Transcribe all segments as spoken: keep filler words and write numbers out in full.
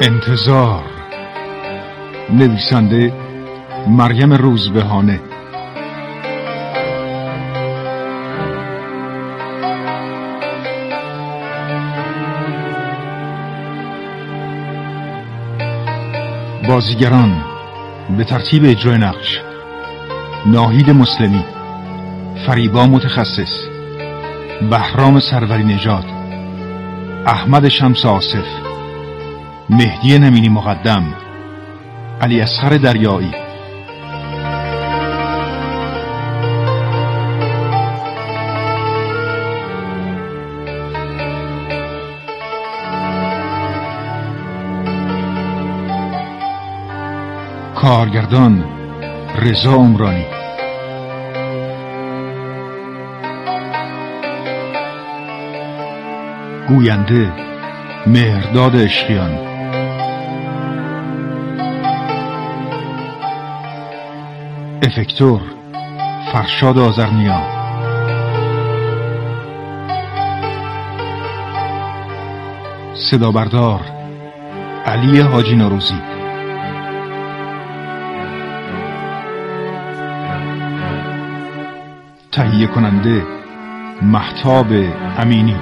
انتظار. نویسنده مریم روزبهانه. بازیگران به ترتیب اجرای نقش: ناهید مسلمی، فریبا متخصص، بهرام سروری نژاد، احمد شمس آصف، مهدی نمینی مقدم، علی اصغر دریایی. کارگردان رضا عمرانی. گوینده مهرداد عشقیان. افکتور فرشاد آذرنیا. صدا بردار علی حاجی نوروزی. تهیه کننده مهتاب امینی.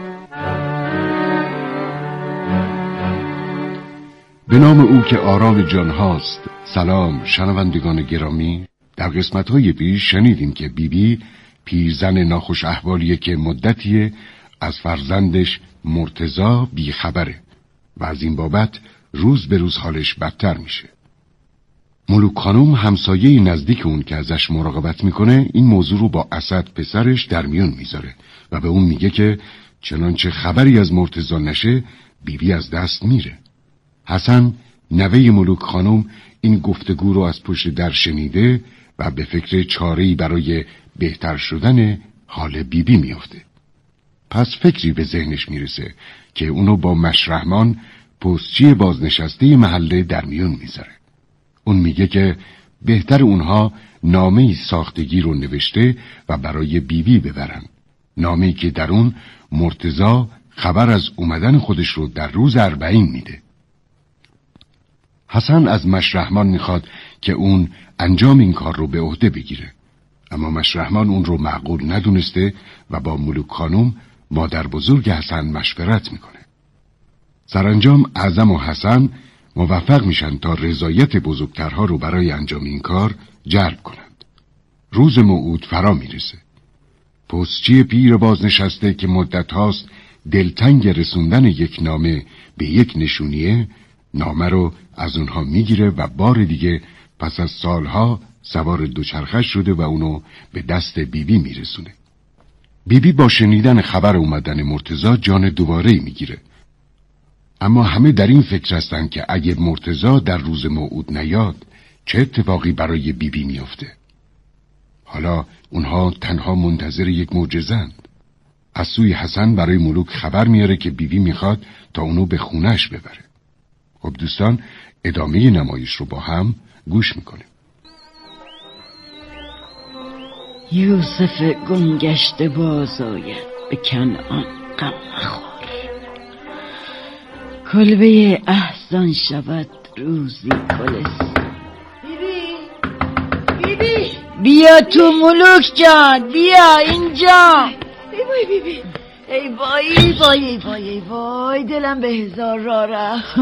به نام او که آرام جان هاست. سلام شنوندگان گرامی. در قسمت‌های پیش شنیدیم که بیبی بی پیرزن ناخوش احوالیه که مدتیه از فرزندش مرتضی بیخبره و از این بابت روز به روز حالش بدتر میشه. ملوک خانم همسایه نزدیک اون که ازش مراقبت میکنه این موضوع رو با اسد پسرش در میون میذاره و به اون میگه که چنانچه خبری از مرتضی نشه بیبی بی از دست میره. حسن نوه ملوک خانم این گفتگو رو از پشت در شنیده و به فکر چاره‌ای برای بهتر شدن حال بیبی بی میافته. پس فکری به ذهنش میرسه که اونو با مشرحمان پستچی بازنشسته محله در میون میذاره. اون میگه که بهتر اونها نامه‌ای ساختگی رو نوشته و برای بیبی بی ببرن. نامه‌ای که در اون مرتضی خبر از اومدن خودش رو در روز اربعین میده. حسن از مشرحمان میخواد که اون انجام این کار رو به عهده بگیره، اما مشرحمان اون رو معقول ندونسته و با ملوک خانم مادر بزرگ حسن مشورت میکنه. سرانجام اعظم و حسن موفق میشن تا رضایت بزرگترها رو برای انجام این کار جلب کنند. روز موعود فرا میرسه. پستچی پیر بازنشسته که مدت هاست دلتنگ رسوندن یک نامه به یک نشونیه، نامه رو از اونها میگیره و بار دیگه پس از سالها سوار دوچرخه شده و اونو به دست بیبی میرسونه. بیبی با شنیدن خبر اومدن مرتضی جان دوباره میگیره، اما همه در این فکر هستن که اگه مرتضی در روز موعود نیاد چه اتفاقی برای بیبی میافته. حالا اونها تنها منتظر یک معجزه‌اند. از سوی حسن برای ملوک خبر میاره که بیبی میخواد تا اونو به خونش ببره. خب دوستان، ادامه نمایش رو با هم گوش میکنیم. یوسف گمگشته باز آید به کنعان غم مخور. کلبه احزان شود روزی کلس. بیبی بیبی بیا تو ملوک جان، بیا اینجا. ای وای بیبی، ای وای وای ای وای ای وای دلم به هزار راه رفت.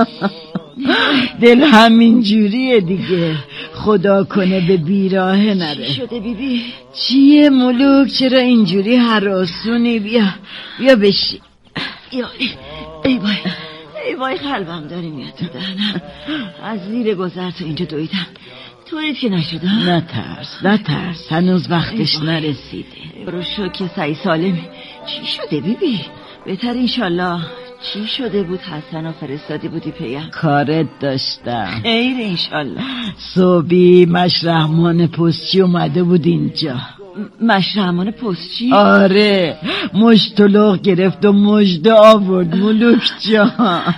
دل همین جوریه دیگه، خدا کنه به بیراهه نره. چی شده بیبی؟ چیه ملوک، چرا اینجوری هراسونی؟ بیا بیا بشی. ای ای وای ای وای قلبم داری میاد تو دهنم. از زیر گذر تو اینجا دویدم، طوریت که نشده؟ نترس نترس، هنوز وقتش نرسیده. برو شو که سعی سالمی. چی شده بیبی؟ بهتر انشالله. چی شده بود؟ حسن و فرستادی بودی پیم؟ کارت داشتم. خیر انشالله. صبحی مشرحمان پستچی اومده بود اینجا. مشرحمان پستچی؟ آره، مشتلق گرفت و مژده آورد ملوک جان.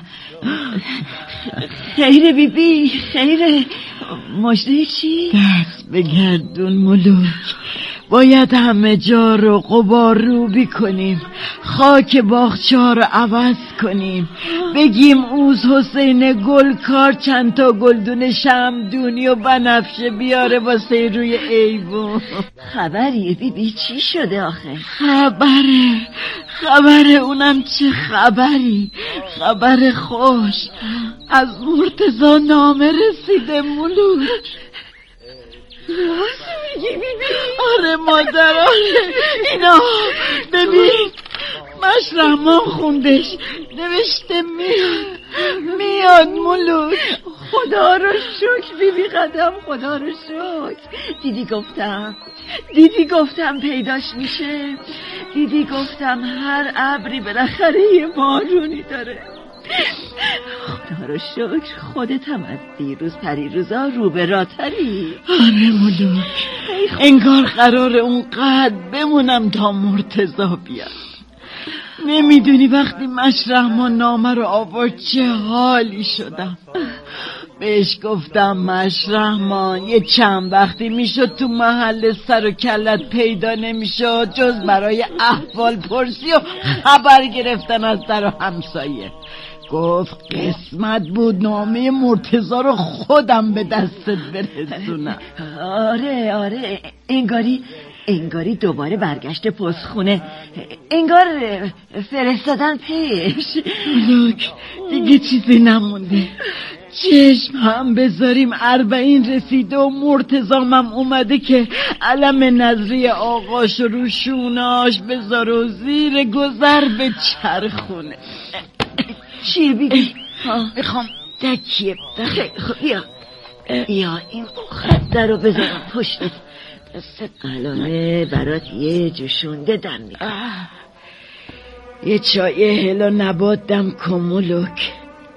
خیره بیبی خیره. مژده چی؟ دست بگردون ملوک، باید همه جا رو غبار رو بکنیم. خاک باغچه ها رو عوض کنیم، بگیم اوز حسین گلکار چند تا گلدون شمدونی و بنفشه بیاره واسه روی ایوون. خبریه بی بی؟ چی شده آخه؟ خبره خبره اونم چه خبری، خبر خوش. از مرتضی نامه رسیده مولود. راست میگی بی بی؟ آره مادر، آره. اینا ببین مشرحمان خوندش، نوشته میاد میاد مولود. خدا رو شکر بی بی قدم، خدا رو شکر. دیدی گفتم دیدی گفتم پیداش میشه، دیدی گفتم هر ابری بالاخره یه بارونی داره. خدا رو شکر خودت هم از دیروز پریروزا رو به راتری. آره مولود، انگار قرار اونقدر بمونم تا مرتضی بیاد. نمیدونی وقتی مشرحمان نامه رو آورد چه حالی شدم. بهش گفتم مشرحمان یه چند وقتی میشد تو محل سر و کلت پیدا نمیشد جز برای احوال پرسی و خبر گرفتن از در و همسایه. گفت قسمت بود نامه مرتضی رو خودم به دستت برسونم. آره آره، انگاری انگاری دوباره برگشت پستخونه، انگار فرستادن پیش. لوک دیگه چیزی نمونده، چشم هم بذاریم اربعین رسیده و مرتضام هم اومده که علم نظری آقاش رو شوناش بذار و زیر گذر به چرخونه. چی بیبی؟ میخوام تکیه خیلی خب بیا بیا این خطه رو بذارم پشتت، دست قلانه برات یه جوشونده دم میکنم. یه چای هلا نبات دم کمولوک.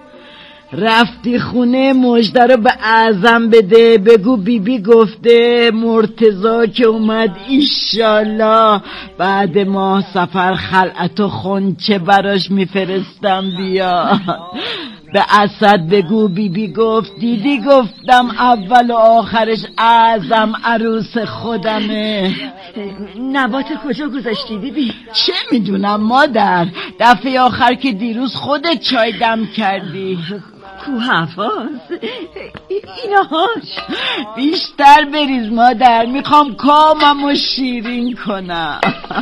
رفتی خونه مژده رو به اعظم بده، بگو بیبی بی گفته مرتضی که اومد ایشالله بعد ماه سفر خلعت و خونچه براش میفرستم بیا. به اسد بگو بیبی بی گفت دیدی گفتم اول و آخرش اعظم عروس خودمه. نبات کجا گذاشتی بیبی؟ چه میدونم مادر، دفعه آخر که دیروز خودت چای دم کردی. کو حفاظ ایناهاش بیشتر بریز مادر، میخوام کاممو شیرین کنم.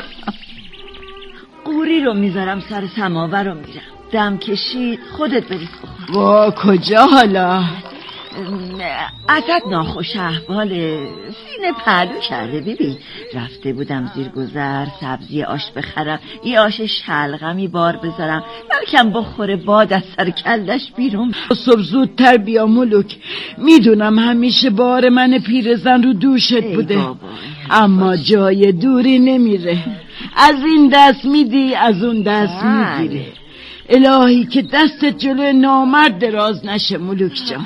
قوری رو میذارم سر سماور رو میرم، دم کشید خودت بریز بخور. وا کجا حالا؟ اسد ناخوش احواله، سینه پهلو کرده بیبی. رفته بودم زیر گذر سبزی آش بخرم، یه آش شلغمی بار بذارم بلکم بخوره باد از سر کلش بیرون. صبح زودتر بیا ملوک، میدونم همیشه بار من پیرزن رو دوشت بوده بابا. اما جای دوری نمیره، از این دست میدی از اون دست میگیره. الهی که دستت جلوی نامرد دراز نشه ملوک جان.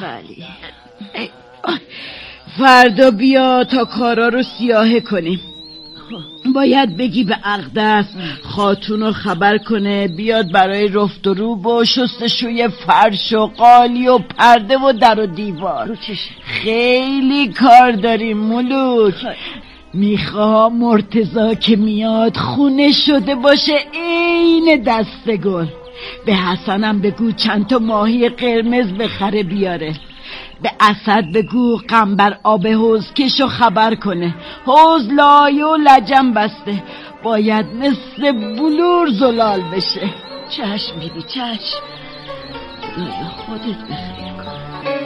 فردا بیا تا کارا رو سیاهه کنیم. باید بگی به اقدس خاتونو خبر کنه بیاد برای رفت و روب و شستشوی فرش و قالی و پرده و در و دیوار. خیلی کار داریم ملوک. میخوا مرتضی که میاد خونه شده باشه عین دست گل. به حسنم بگو چند تا ماهی قرمز بخره بیاره. به اسد بگو قنبر آب حوض کشو خبر کنه، حوض لایه و لجم بسته، باید مثل بلور زلال بشه. چشم بیبی چشم، خدایا خودت بخیر کن.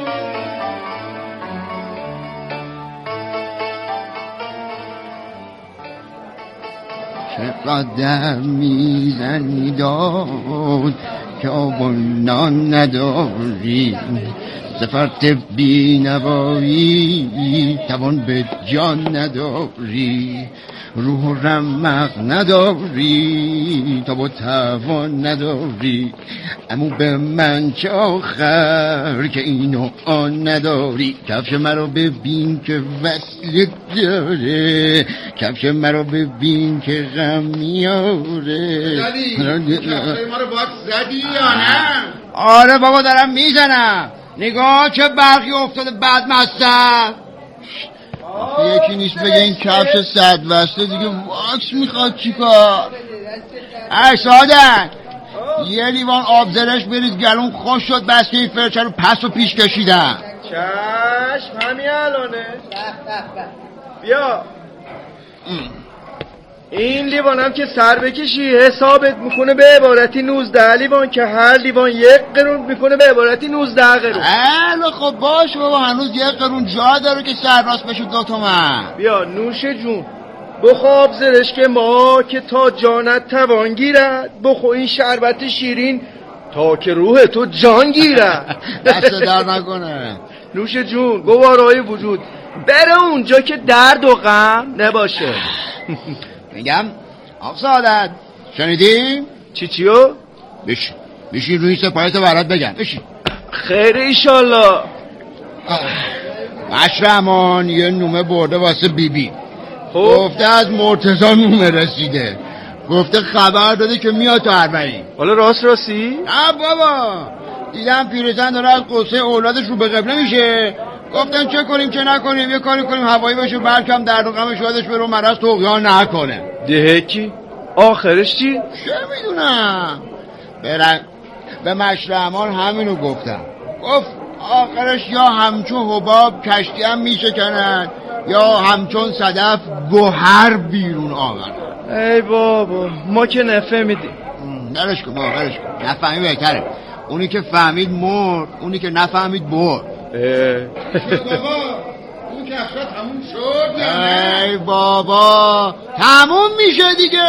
چقدر میزنی داد که آبانان نداری، زفرت بی نوایی توان به جان نداری، روح و رمق نداری تا با توان نداری، امو به من چه آخر که اینو آن نداری. کفش مرا ببین که وصل داره، کفش مرا ببین که غم میاره. زدی؟ کفش ما رو باید زدی یا نه؟ آره بابا دارم میزنم، نگاه چه برقی افتاده بعد مستم. یکی نیست بگه این کفش صد وصله دیگه واکس میخواد چیکار؟ ای سعادت یه لیوان آب زرش بریز گلون خوش شد بس که این فرچه رو پس و پیش کشیدم. چشم همین الانه. بیا این لیوانم که سر بکشی حسابت میکنه به عبارتی نوزده لیوان که هر لیوان یک قرون میکنه به عبارتی نوزده قرون. اله خب باش بابا هنوز یک قرون جا داره که سر راست بشه دو تومن. بیا نوش جون بخواب زرش که ما که تا جانت توان گیرد، بخو این شربت شیرین تا که روح تو جان گیرد. دست در نکنه. نوش جون گوارای وجود بره اونجا که درد و غم نباشه. میگم آقا سعادت شنیدی؟ چی چیو؟ بشین بشین روی سپایتو برات بگم. بشین. خیر ایشالله. مشرمان یه نومه برده واسه بیبی بی. گفته از مرتضی نومه رسیده، گفته خبر داده که میاد تو اربعین. حالا راست راستی؟ نه بابا دیدم پیرزن داره از قصه اولادش رو به قبله میشه، گفتن چه کنیم چه نکنیم، یه کاری کنیم هوایی باشه بلکم درد و غمش یادش بره و مرض طغیان نکنه. ده کی؟ آخرش چی؟ چه میدونم. برن به مشرمان همینو گفتم، گفت آخرش یا همچون حباب کشتی هم میشکنن یا همچون صدف گوهر بیرون آورد. ای بابا ما که نفهمیدیم. درش کن بابا درش کن، نفهمی بهتره. اونی که فهمید مرد، اونی که نفهمید برد. بابا اون که اصلا تموم شد. ای بابا تموم میشه دیگه.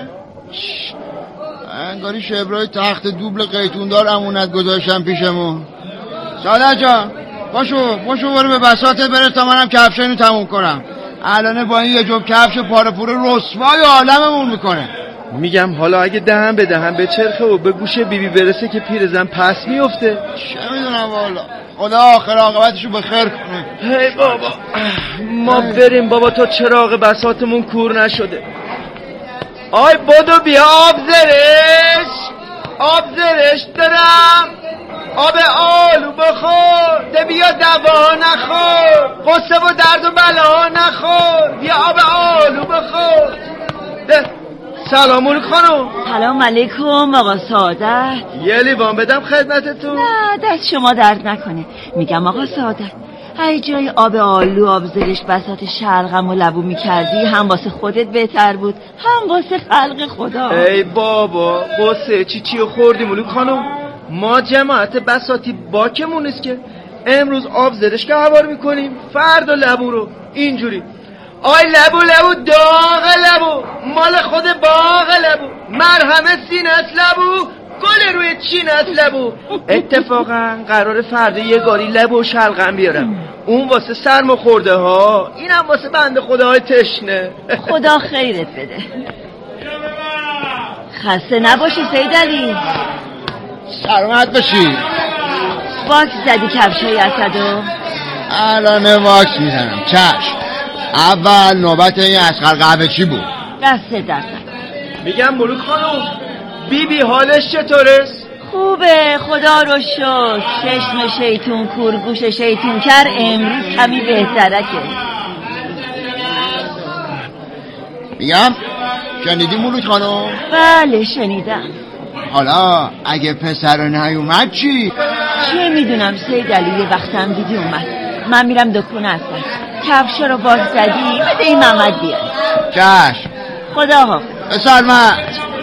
انگاری شبرای تخت دوبل قیتوندار امونت گذاشتم پیشمون. سعادت جان باشو باشو برو به بساطت برس تا منم کفش اینو تموم کنم. الانه با این یه جوب کفش پاره پوره رسوای عالممون میکنه. میگم حالا اگه دهن به دهن به چرخه و به گوش بیبی برسه که پیرزن پس میفته. چه میدونم والا، خدا آخر عاقبتشو به خیر کنه. هی بابا ما بریم بابا تا چراغ بساطمون کور نشده. آی بدو بیا آب زرش، آب زرش دارم، آب آلو بخور، ده بیا دوا نخور، قصه و درد و بلا نخور، بیا آب آلو بخور. ده سلام علیکم خانم. سلام علیکم آقا سعادت. یه لیوان بدم خدمتتون؟ نه دست شما درد نکنه. میگم آقا سعادت ای جای آب آلو آب زرش بساط شلغم و لبو میکردی هم واسه خودت بهتر بود هم واسه خلق خدا. ای بابا قصه چی چی خوردیم علیکم خانم؟ ما جماعت بساطی باکمون است که امروز آب زرش که هوار میکنیم فردا لبو رو اینجوری. آی لبو لبو داغ لبو مال خود باغ لبو مرهم سینت لبو گل روی چینت لبو. اتفاقا قرار فردا یه گاری لبو و شلغم بیارم، اون واسه سرما خورده ها، اینم واسه بنده خداهای تشنه. خدا خیرت بده. خسته نباشی سید علی. سلامت باشی. واکس زدی کفشای اسدو؟ الان واکس میزنم. چشم. اول نوبت این اسقر قهوه چی بود؟ دست درد. میگم ملوک خانم بی بی حالش چطوره؟ خوبه خدا رو شکر. چشم شیطون کور گوش شیطون کر امروز کمی بهترکه. میگم شنیدی ملوک خانم؟ بله شنیدم. حالا اگه پسر نیومد چی؟ چه میدونم سید علی یه وقتم دیدی اومد. من میرم دکونه هستم. کفشا رو باز زدی بده این محمد بیاد. چشم. خدا حافظ. بسلامت.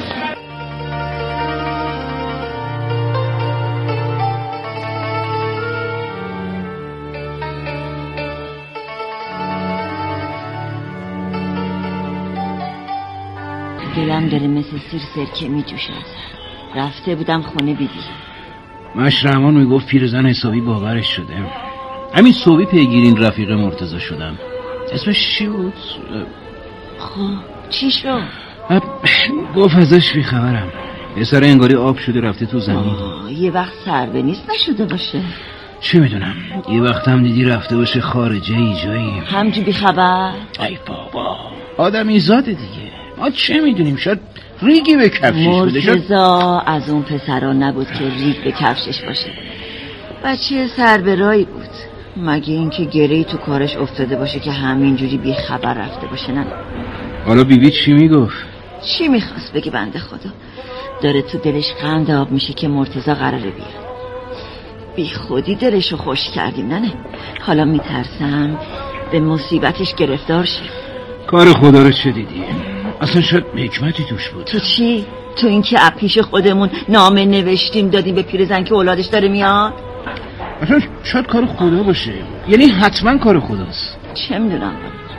دلم داره مثل سیر سرکه می جوشد. رفته بودم خونه بیبی. مشرمان میگفت پیرزن حسابی باورش شده. همین صبحی پیگیرین رفیق مرتضی شدم. اسمش چی بود؟ خب چی شد؟ گفت ازش بیخبرم. پسر انگاری آب شده رفته تو زمین. یه وقت سر به نیست نشده باشه. چه میدونم یه وقت هم دیدی رفته باشه خارجه ای جایی. همجو بیخبر؟ ای بابا آدمی زاده دیگه. ما چه میدونیم شاید ریگی به کفشش بوده. مرتضی از اون پسرا نبود که ریگ به کفشش باشه. بچه سر به رایی بود. مگه اینکه گرهی تو کارش افتاده باشه که همینجوری بی خبر رفته باشه. نه حالا بیبی چی میگفت؟ چی میخواست بگی بنده خدا؟ داره تو دلش قند آب میشه که مرتضی قراره بیاد. بی خودی دلشو خوش کردیم. نه نه حالا میترسم به مصیبتش گرفتار شه. کار خدا رو چه دیدی؟ اصلا شاید حکمتی توش بود. تو چی؟ تو این که اپیش خودمون نامه نوشتیم دادیم به پیرزن که اولادش داره میاد؟ اصلا شاید کار خدا باشه، یعنی حتما کار خداست. چه میدونم.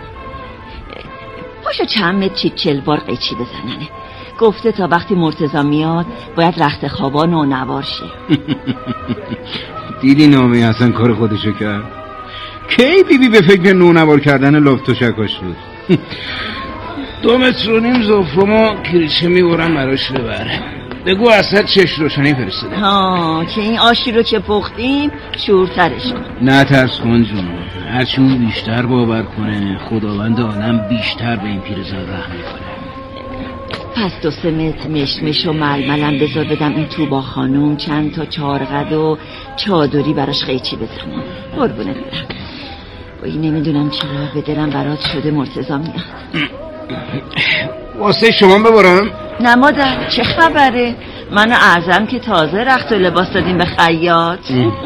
پاشو چند متر چیچل بار قیچی بزننه. گفته تا وقتی مرتضی میاد باید رخت خوابا نونوار شه. دیدی نامه اصلا کار خودشو کرد؟ کی بیبی به فکر نونوار کردن لاف و شکاش بود؟ دو متر و نیم زفرما کریچه میبرن براش ببره. بگو اصلا چش روشنی فرستاده. ها که این آشی رو چه پختیم شورترش کن. نه ترس کن جون، هرچی اون بیشتر باور کنه خداوند عالم بیشتر به این پیرزاد رحم میکنه. پس دو سه متر مشمش و ململم بذار بدم این تو با خانوم چند تا چارقد و چادری براش قیچی بزنم. قربونه برم. بایی نمیدونم چرا به دلم برات شده مرتضی میاد. واسه شما ببرم؟ نه مادر چه خبره؟ من و اعظم که تازه رخت و لباس دادیم به خیاط.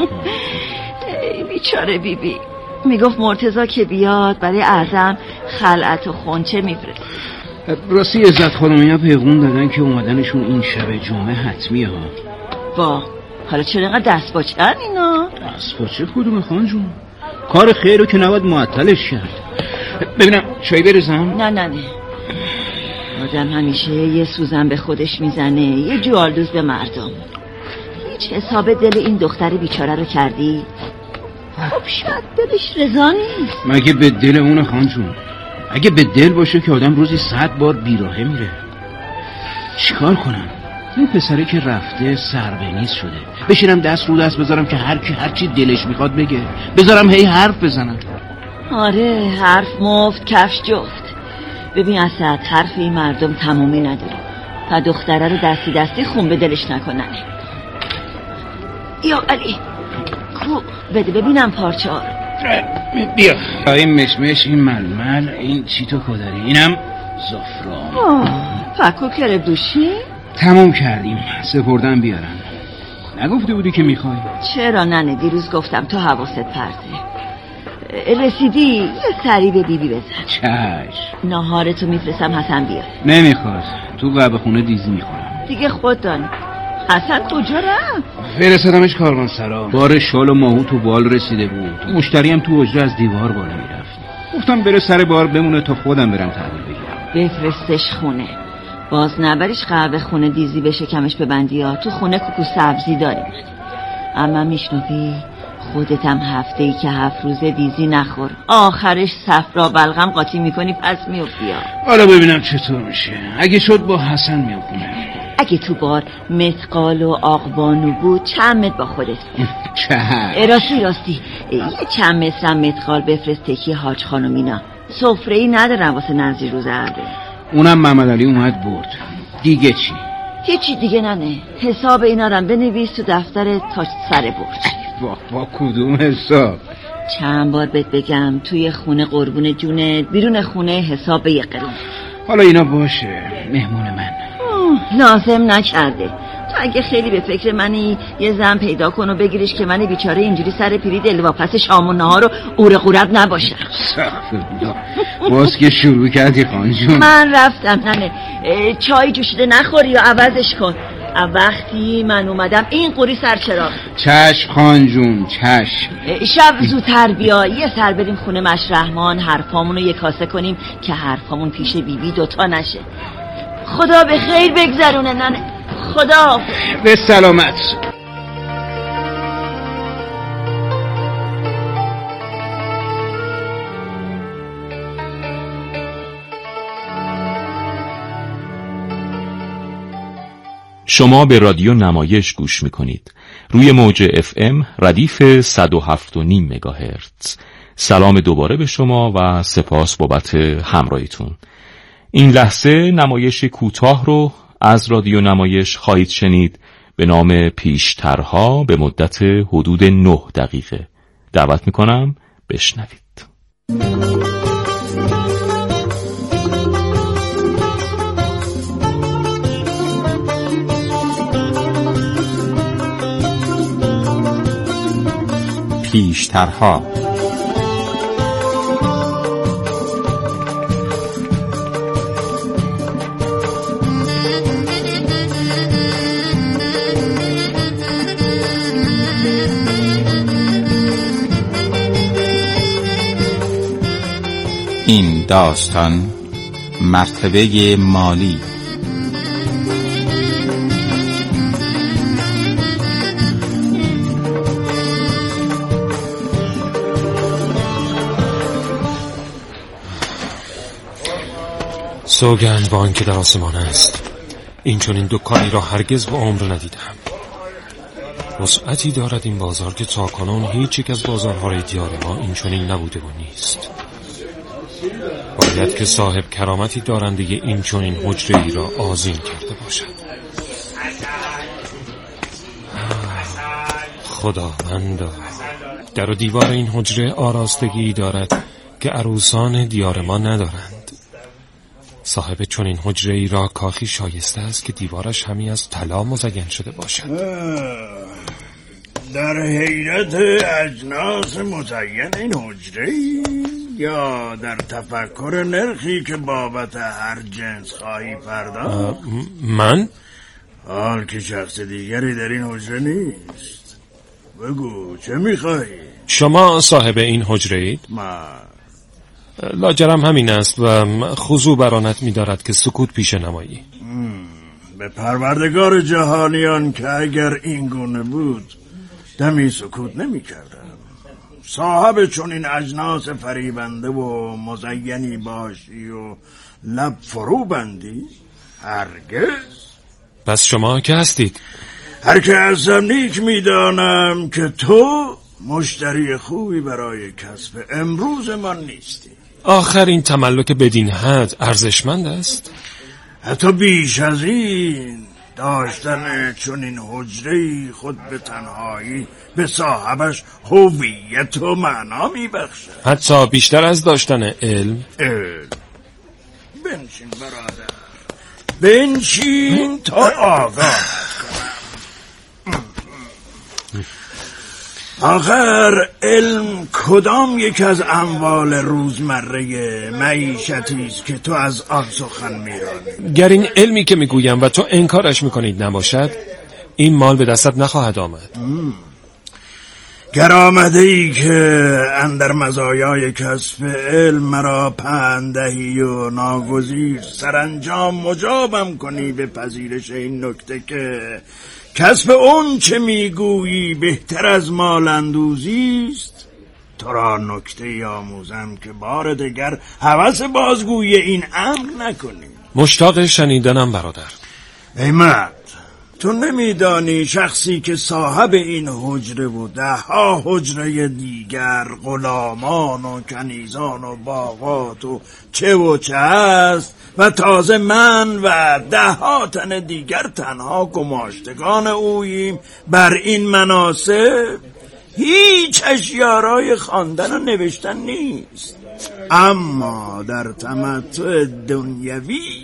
بیچاره بیبی میگفت مرتضی که بیاد برای اعظم خلعت و خونچه میفرست. راستی عزت خانمی ها پیغون دادن که اومدنشون این شب جمعه حتمی ها. با حالا چرا اینقدر دست باچن اینا؟ دست باچه کدوم خان جون؟ کار خیر رو که نباید معطلش کرد. ببینم چای بریزم؟ نه نه نه آدم همیشه یه سوزن به خودش میزنه، یه جوالدوز به مردم. هیچ حساب دل این دختر بیچاره رو کردی؟ خب شاید دلش رضا نیست. مگه به دل اون خان جون؟ اگه به دل باشه که آدم روزی صد بار بیراهه میره. چیکار کنم؟ این پسره که رفته سربنیز شده. بشینم دست رو دست بذارم که هر کی هر چی دلش میخواد بگه، بذارم هی حرف بزنم؟ آره حرف مفت کفش جفت. ببین اسد حرف این مردم تمومی نداره تا دختره رو دستی دستی خون به دلش نکنن. یا علی کو بده ببینم پارچه ها رو. بیا این مشمش، این ململ، این چیتو کدری، اینم زفران. پکو کره دوشی؟ تموم کردیم، سپردن بیارم. نگفته بودی که میخوای؟ چرا ننه دیروز گفتم تو حواست پرته. رسیدی یه سری به بیبی بزن. چشم. ناهارتو میفرستم حسن بیاد. نمیخواد، تو قهوه خونه دیزی میخورم. دیگه خود دانی حسن کجا رفت؟ فرستادمش کاروانسرا. بار شال و ماهو تو بال رسیده بود. مشتری هم تو حجره از دیوار بالا میرفت. گفتم بره سر بار بمونه تا خودم برم تحویل بگیرم. بفرستش خونه. باز نبریش قهوه خونه دیزی بشه کمش ببندی ها. تو خونه کوکو سبزی داریم. اما میشنوی خودت هم هفته ای که هفت روزه دیزی نخور، آخرش صفرا بلغم قاطی میکنی پس میافتی. حالا ببینم چطور میشه. اگه شد با حسن میام خونه. اگه تو بار متقال و آقبانو بود چند متر با خودت چند؟ راستی راستی یه چند مترم متقال بفرست تکی حاج خانومینا. سفره‌ای ندارم واسه نزدیک روز عربه. اونم محمد علی اومد برد. دیگه چی؟ هیچی دیگه ننه. حساب اینا رو بنویس تو دفتر تا سر برج. با با کدوم حساب؟ چند بار بهت بگم توی خونه قربون جونت، بیرون خونه حساب یه قرون. حالا اینا باشه، مهمون من لازم نکرده. تو اگه خیلی به فکر منی یه زن پیدا کن و بگیرش که من بیچاره اینجوری سر پیری دلواپس شام و نهار و قوره قورت نباشم. باز که شروع کردی خان جون. من رفتم ننه. چای جوشیده نخوری یا عوضش کن. وقتی من اومدم این قوری سرچراغ. چشم خان جون چشم. شب زودتر بیا یه سر بریم خونه مشرحمان، حرفامونو یه کاسه کنیم که حرفامون پیش بیبی دوتا نشه. خدا به خیر بگذرونه ننه. خدا به سلامت. شما به رادیو نمایش گوش میکنید. روی موج اف ام ردیف صد و هفت و نیم مگاهرتز. سلام دوباره به شما و سپاس بابت همراهیتون. این لحظه نمایش کوتاه رو از رادیو نمایش خواهید شنید به نام پیشترها به مدت حدود نه دقیقه. دعوت میکنم بشنوید. پیشترها. این داستان مرتبه مالی. سوگند با آنکه در آسمان است، این چون این دکانی را هرگز به عمر ندیدم. وسعتی دارد این بازار که تاکنون هیچ یک از بازارهای دیار ما این چنین نبوده و نیست. باید که صاحب کرامتی دارنده این چنین حجره ای را آذین کرده باشد. خداوندا، در و دیوار این حجره آراستگی دارد که عروسان دیار ما ندارند. صاحب چنین حجره ای را کاخی شایسته است که دیوارش همی از طلا مزین شده باشد. در حیرت اجناس مزین این حجره یا در تفکر نرخی که بابت هر جنس خواهی پرداخت؟ من؟ حال که شخص دیگری در این حجره نیست. بگو چه میخواهی؟ شما صاحب این حجره اید؟ من لاجرم همین است و خضوع برانت می‌دارد که سکوت پیش نمایی. به پروردگار جهانیان که اگر این گونه بود دمی سکوت نمی کردم. صاحب چون این اجناس فریبنده و مزینی باشی و لب فرو بندی؟ هرگز. پس شما که هستید؟ هر که هستم نیک میدانم که تو مشتری خوبی برای کسب امروز من نیستی. آخر این تملک بدین حد ارزشمند است؟ حتی بیش از این، داشتن چون این حجره خود به تنهایی به صاحبش هویت و معنا میبخشد. حتی بیشتر از داشتن علم. علم بنشین برادر، بنشین تا آگاه. آخر علم کدام یک از اموال روزمره معیشتی است که تو از آن سخن میرانی؟ گر این علمی که میگویم و تو انکارش میکنید نباشد، این مال به دستت نخواهد آمد. گر آمده ای که اندر مزایای کسب علم مرا پندهی و ناگزیر سرانجام مجابم کنی به پذیرش این نکته که کسب اون چه میگویی بهتر از مال اندوزی است، تو را نکته آموزم که بار دگر هوس بازگویی این امر نکنی. مشتاق شنیدنم برادر. ای مرد، تو نمیدانی شخصی که صاحب این حجره و ده ها حجره دیگر غلامان و کنیزان و باغات و چه و چه است و تازه من و ده ها تن دیگر تنها گماشتگان اوییم بر این مناسب؟ هیچ اشیارای خواندن و نوشتن نیست. اما در تمتع دنیوی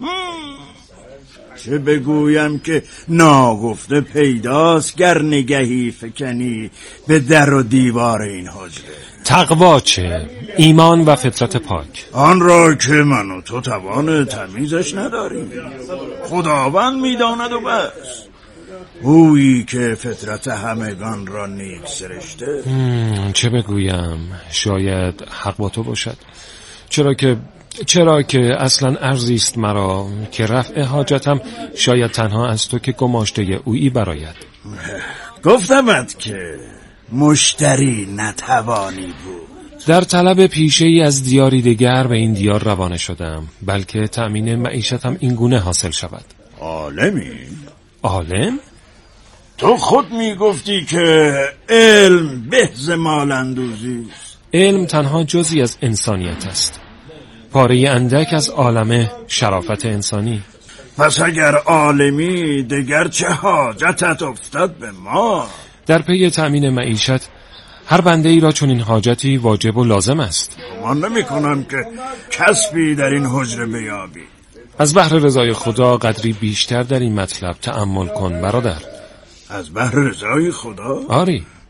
چه بگویم که ناگفته پیداست گر نگهی فکنی به در و دیوار این حجره. تقوا چه؟ ایمان و فطرت پاک. آن را که من و تو توان تمیزش نداریم، خداوند میداند و بس. اویی که فطرت همگان را نیک سرشته. چه بگویم؟ شاید حق با تو باشد، چرا که چرا که اصلا عرضی است مرا که رفع حاجتم شاید تنها از تو که گماشته اویی براید. گفتمت که مشتری نتوانی بود. در طلب پیشه ای از دیاری دیگر به این دیار روانه شدم، بلکه تأمین معیشتم این گونه حاصل شود. عالمی؟ عالم؟ تو خود میگفتی که علم به ز مال اندوزی است. علم تنها جزئی از انسانیت است، پاره اندک از عالم شرافت انسانی. پس اگر عالمی دگر چه حاجتت افتاد به ما؟ در پی تأمین معیشت هر بنده ای را چون این حاجتی واجب و لازم است. من نمی کنم که کسبی در این حجره بیابی. از بحر رضای خدا قدری بیشتر در این مطلب تأمل کن برادر. از بحر رضای خدا؟ آری.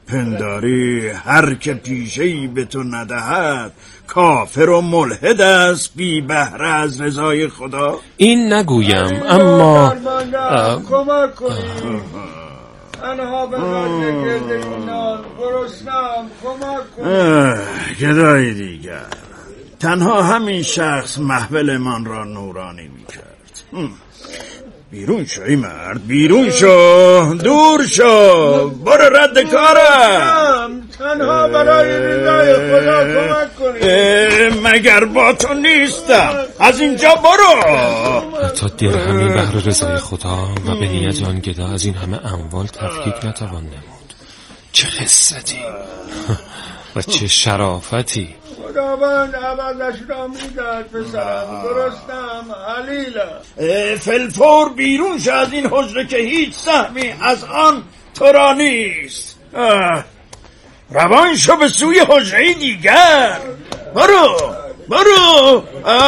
پنداری هر که پیشه‌ای به تو ندهد کافر و ملحد است بی بهره از رضای خدا. این نگویم، اما کمک کنید، تنها به خاطر گردگونان گرسنه‌ام، کمک کنید. گدای دیگر، تنها همین شخص محولمان را نورانی میکرد. بیرون شو ای مرد، بیرون شو، دور شو، برو رد کارم. تنها برای رضای خدا کمک کنید. مگر با تو نیستم، از اینجا برو. حتی درهمی بهر رضای خدا و به نیت آن گدا از این همه اموال تفکیک نتوان نمود. چه خصتی و چه شرافتی. خداوند عوضش را میدهد پسرم، گرسنه‌ام، علیلم. فلفور بیرون شو از این حجره که هیچ سهمی از آن تو را نیست. روان شو به سوی حجره دیگر. برو برو.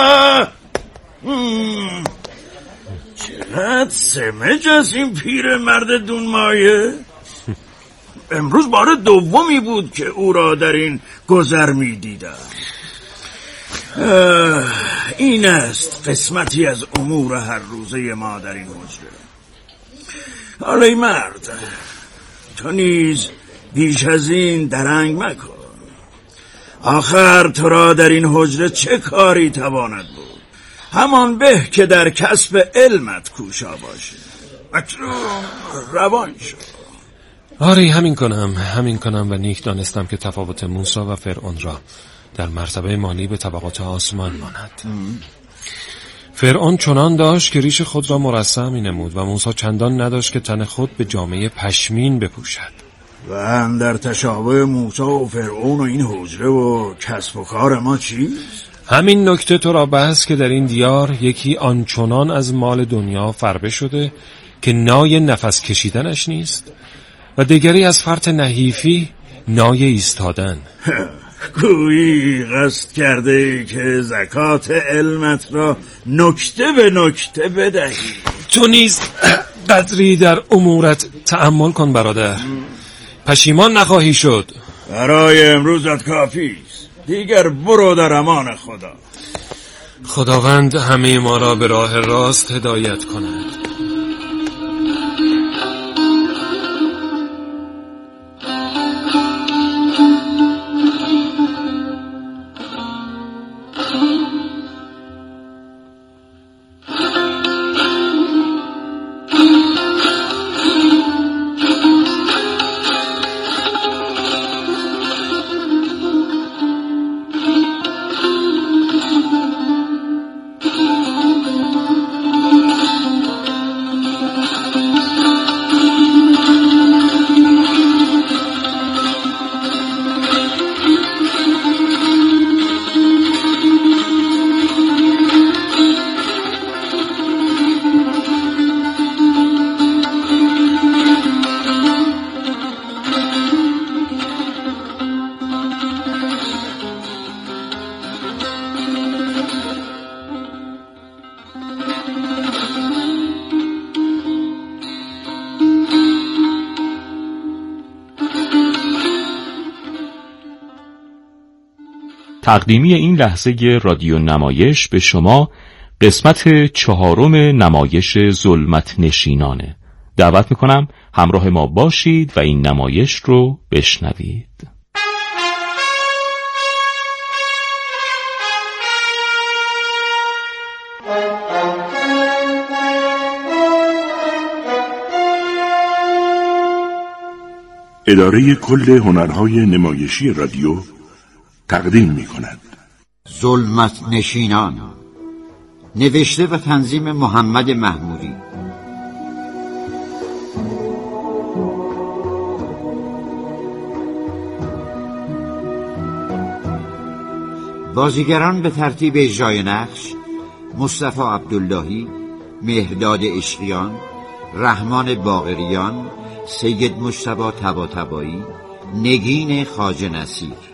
چقدر سمج از این پیر مرد دونمایه. امروز بار دومی بود که او را در این گذر می دیدم. این است قسمتی از امور هر روزه ما در این حجره. حالا ای مرد، تو نیز بیش از این درنگ مکن. آخر تو را در این حجره چه کاری تواند بود؟ همان به که در کسب علمت کوشا باشه. اکنون روان شو. آری همین کنم همین کنم و نیک دانستم که تفاوت موسی و فرعون را در مرتبه مالی به طبقات آسمان ماند. فرعون چنان داشت که ریش خود را مرصع می نمود و موسی چندان نداشت که تن خود به جامعه پشمین بپوشد. و هم در تشابه موسی و فرعون و این حجره و کسب و کار ما چیست؟ همین نکته تو را بحث که در این دیار یکی آنچنان از مال دنیا فربه شده که نای نفس کشیدنش نیست و دیگری از فرط نحیفی نای ایستادن. گویی قصد کرده که زکات علمت را نکته به نکته بدهی. تو نیز قدری در امورت تأمل کن برادر، پشیمان نخواهی شد. برای امروزت کافی است، دیگر برو در امان خدا. خداوند همه ما را به راه راست هدایت کند. تقدیمی این لحظه رادیو نمایش به شما قسمت چهارم نمایش ظلمت نشینانه. دعوت میکنم همراه ما باشید و این نمایش رو بشنوید. اداره کل هنرهای نمایشی رادیو تقدیم می کند ظلمت نشینان، نوشته و تنظیم محمد محمودی. بازیگران به ترتیب اجرای نقش: مصطفی عبداللهی، مهرداد عشقیان، رحمان باقریان، سید مجتبی طباطبایی، نگین خواجه نصیر.